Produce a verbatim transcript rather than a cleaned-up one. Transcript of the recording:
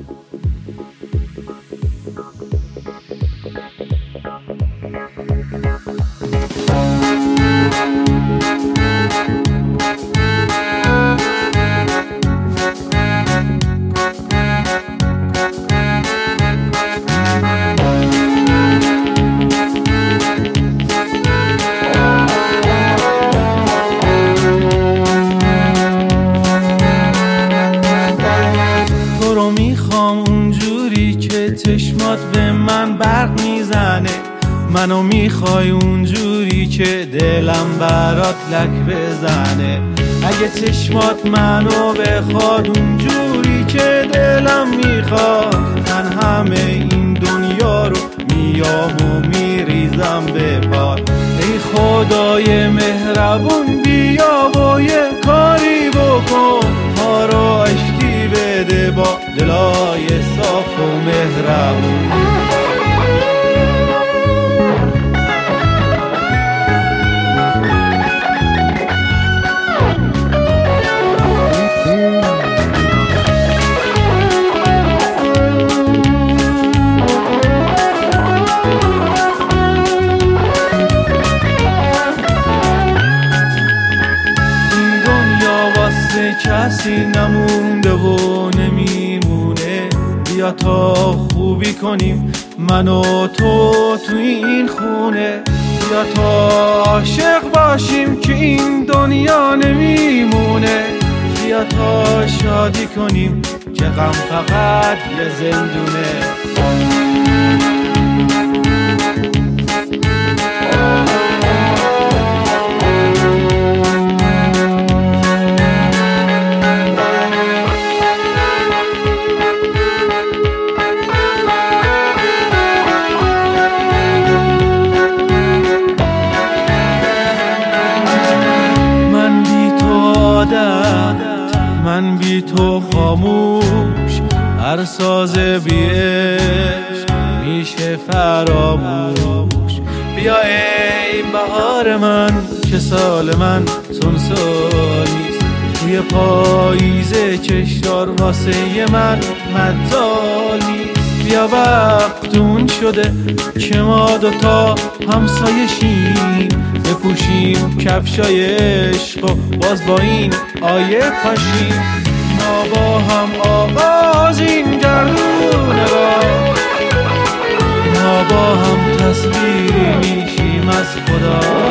چشمات به من برق میزنه، منو میخوای اونجوری که دلم برات لک بزنه. اگه چشمات منو بخواد اونجوری که دلم میخواد، من همه این دنیا رو میام و میریزم به پات. ای خدای مهربون بیا و یه کاری بکن، ما رو عشقی بده با دلای صاف و مهربون. کسی نمونده و نمیمونه، بیا تا خوبی کنیم من و تو تو این خونه. بیا تا عاشق باشیم که این دنیا نمیمونه، بیا تا شادی کنیم که غم فقط یه زندونه. من بی تو خاموش، هر ساز بی عشق میشه فراموش. بیا ای بهار من که سال من سنسال نیست، توی پاییز چشدار واسه من مدال نیست. بیا وقتون شده که ما دوتا همسایه شیم، بپوشیم کفشای عشق و باز با این آیه پاشیم. ما با هم آغازیم گردونه را، ما با هم تصویری میشیم از خدا.